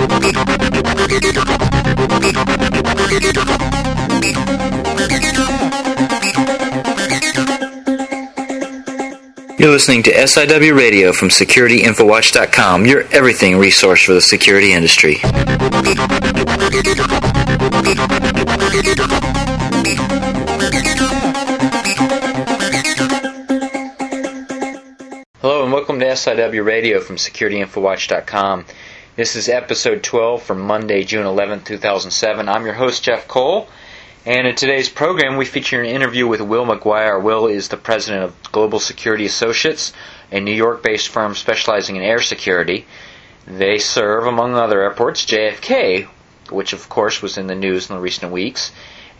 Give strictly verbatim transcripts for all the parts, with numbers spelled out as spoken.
You're listening to S I W Radio from Security Info Watch dot com, your everything resource for the security industry. Hello and welcome to S I W Radio from Security Info Watch dot com. This is episode twelve for Monday, June eleventh, two thousand seven. I'm your host, Jeff Cole. And in today's program, we feature an interview with Will McGuire. Will is the president of Global Security Associates, a New York-based firm specializing in air security. They serve, among other airports, J F K, which of course was in the news in the recent weeks,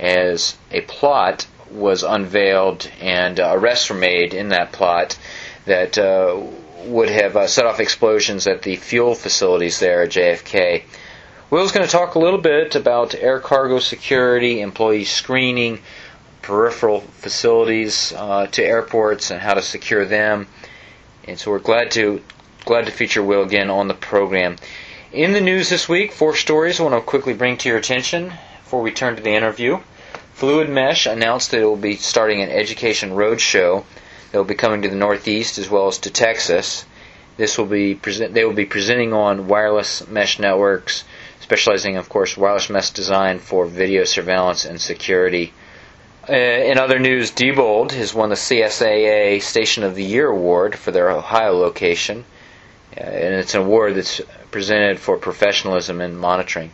as a plot was unveiled and uh, arrests were made in that plot that uh, would have uh, set off explosions at the fuel facilities there at J F K. Will's going to talk a little bit about air cargo security, employee screening, peripheral facilities uh, to airports, and how to secure them. And so we're glad to glad to feature Will again on the program. In the news this week, four stories I want to quickly bring to your attention before we turn to the interview. Fluid Mesh announced that it will be starting an education roadshow that will be coming to the Northeast as well as to Texas. This will be present. They will be presenting on wireless mesh networks, specializing, of course, wireless mesh design for video surveillance and security. Uh, in other news, Diebold has won the C S A A Station of the Year Award for their Ohio location, uh, and it's an award that's presented for professionalism in monitoring.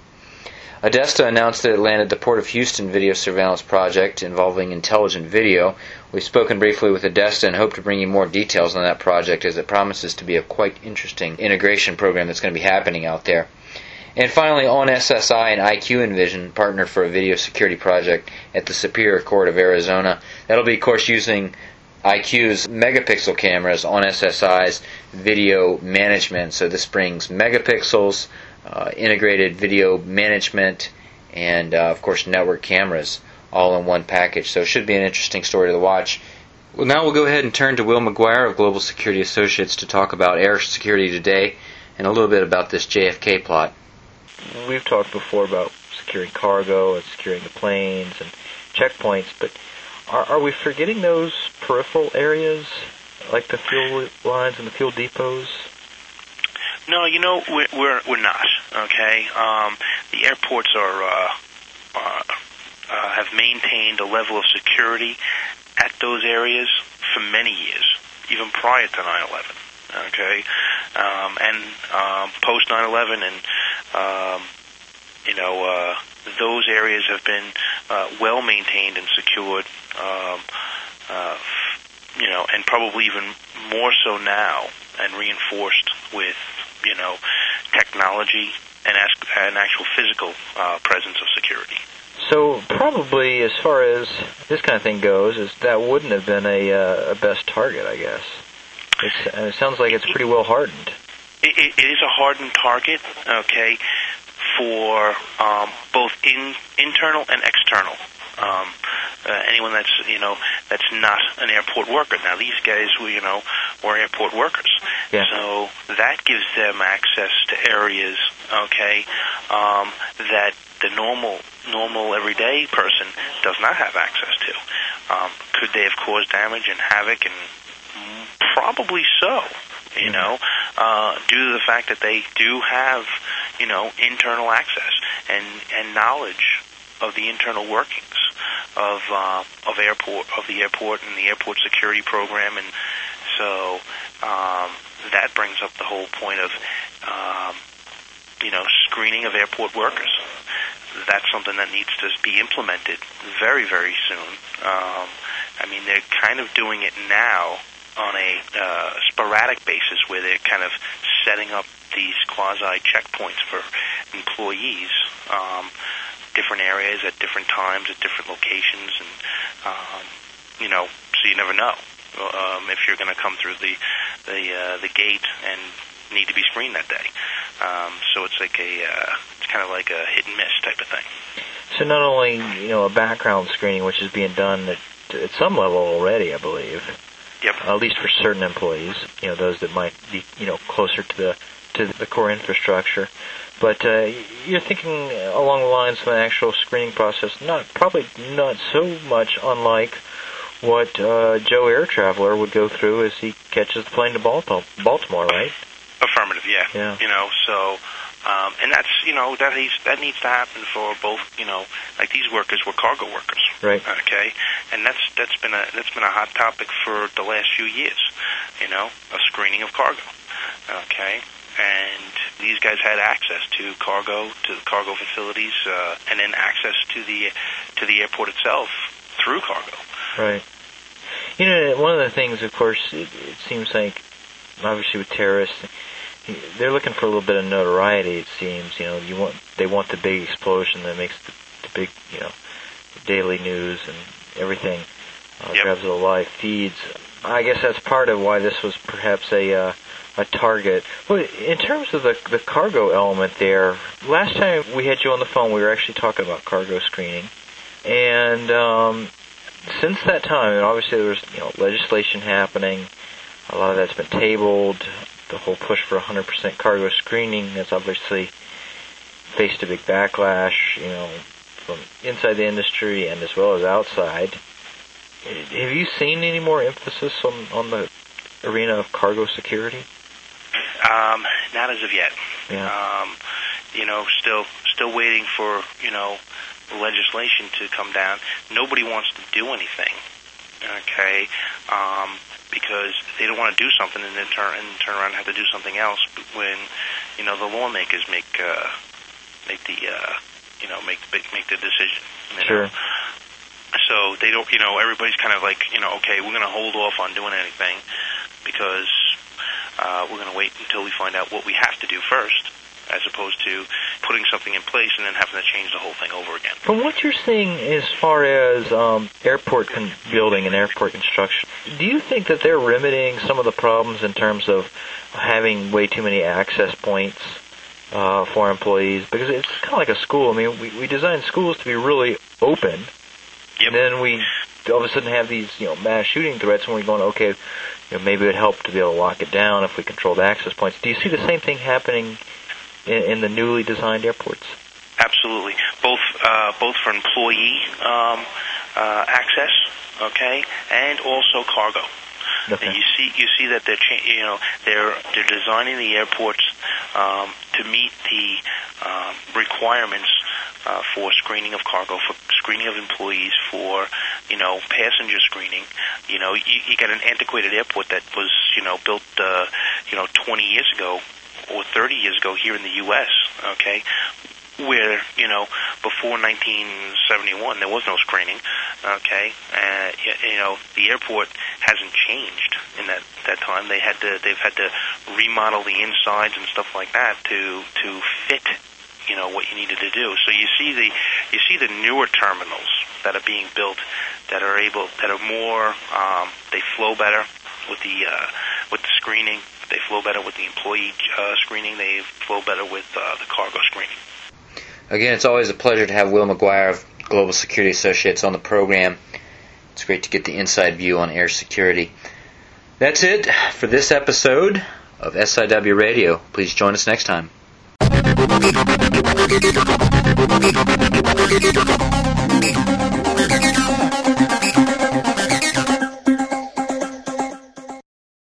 Adesta announced that it landed the Port of Houston video surveillance project involving intelligent video. We've spoken briefly with Adesta and hope to bring you more details on that project, as it promises to be a quite interesting integration program that's going to be happening out there. And finally, On S S I and I Q Envision partnered for a video security project at the Superior Court of Arizona. That'll be, of course, using I Q's megapixel cameras, On S S I's video management. So this brings megapixels, uh, integrated video management, and, uh, of course, network cameras all in one package. So it should be an interesting story to watch. Well, now we'll go ahead and turn to Will McGuire of Global Security Associates to talk about air security today and a little bit about this J F K plot. We've talked before about securing cargo and securing the planes and checkpoints, but are, are we forgetting those peripheral areas, like the fuel lines and the fuel depots? No, you know, we're we're, we're not, okay? Um, the airports are uh, uh, uh, have maintained a level of security at those areas for many years, even prior to nine eleven. Okay, um, and um, post nine eleven, and um, you know, uh, those areas have been uh, well maintained and secured. Um, uh, you know, and probably even more so now, and reinforced with you know technology and as, an actual physical uh, presence of security. So probably, as far as this kind of thing goes, is that wouldn't have been a, uh, a best target, I guess. It's, uh, it sounds like it's pretty well hardened. It, it, it is a hardened target, okay, for um, both in, internal and external. Um, uh, anyone that's you know that's not an airport worker. Now these guys, were, you know, were airport workers, yeah. So that gives them access to areas, okay, um, that the normal, normal everyday person does not have access to. Um, could they have caused damage and havoc and Probably so, you know, uh, due to the fact that they do have, you know, internal access and, and knowledge of the internal workings of uh, of airport of the airport and the airport security program, and so um, that brings up the whole point of, um, you know, screening of airport workers. That's something that needs to be implemented very, very soon. Um, I mean, they're kind of doing it now on a uh, sporadic basis, where they're kind of setting up these quasi checkpoints for employees, um, different areas at different times at different locations, and um, you know, so you never know um, if you're going to come through the the uh, the gate and need to be screened that day. Um, so it's like a uh, it's kind of like a hit and miss type of thing. So not only you know a background screening, which is being done at, at some level already, I believe. Yep. At least for certain employees, you know, those that might be, you know, closer to the to the core infrastructure. But uh, you're thinking along the lines of an actual screening process, not probably not so much unlike what uh, Joe Air Traveler would go through as he catches the plane to Baltimore, right? Affirmative, yeah. Yeah. You know, so, um, and that's, you know, that needs, that needs to happen for both, you know, like these workers were cargo workers. Right. Okay? And that's, that's been a, that's been a hot topic for the last few years, you know, a screening of cargo. Okay? And these guys had access to cargo, to the cargo facilities, uh, and then access to the, to the airport itself through cargo. Right. You know, one of the things, of course, it, it seems like, obviously with terrorists, they're looking for a little bit of notoriety. It seems, you know, you want they want the big explosion that makes the, the big, you know, daily news and everything uh, yep. grabs the live feeds. I guess that's part of why this was perhaps a uh, a target. Well, in terms of the the cargo element there, last time we had you on the phone, we were actually talking about cargo screening, and um, since that time, and obviously there was, you know, legislation happening. A lot of that's been tabled. The whole push for one hundred percent cargo screening has obviously faced a big backlash, you know, from inside the industry and as well as outside. Have you seen any more emphasis on, on the arena of cargo security? Um, not as of yet. Yeah. Um, you know, still still waiting for, you know, legislation to come down. Nobody wants to do anything. Okay. Um, because they don't want to do something and then turn and turn around and have to do something else when, you know, the lawmakers make uh, make the uh, you know make make, make the decision. You Sure. know? So they don't, you know, everybody's kind of like, you know, okay, we're going to hold off on doing anything because uh, we're going to wait until we find out what we have to do first, as opposed to putting something in place and then having to change the whole thing over again. From what you're seeing as far as um, airport con- building and airport construction, do you think that they're remedying some of the problems in terms of having way too many access points uh, for employees? Because it's kind of like a school. I mean, we, we design schools to be really open, Yep. and then we all of a sudden have these, you know, mass shooting threats, and we're going, okay, you know, maybe it would help to be able to lock it down if we controlled access points. Do you see the same thing happening in, in the newly designed airports? Absolutely, both uh, both for employee um, uh, access, okay, and also cargo. Okay. And you see, you see that they're, cha- you know, they're they're designing the airports um, to meet the um, requirements uh, for screening of cargo, for screening of employees, for, you know, passenger screening. You know, you, you got an antiquated airport that was, you know, built, uh, you know, twenty years ago or thirty years ago here in the U S. Okay. Where, you know, before nineteen seventy-one, there was no screening, okay? Uh, you know, the airport hasn't changed in that, that time. They had to, they've had to remodel the insides and stuff like that to, to fit, you know, what you needed to do. So you see the, you see the newer terminals that are being built that are able, that are more, um, they flow better with the, uh, with the screening. They flow better with the employee uh, screening. They flow better with uh, the cargo screening. Again, it's always a pleasure to have Will McGuire of Global Security Associates on the program. It's great to get the inside view on air security. That's it for this episode of S I W Radio. Please join us next time. Thank you.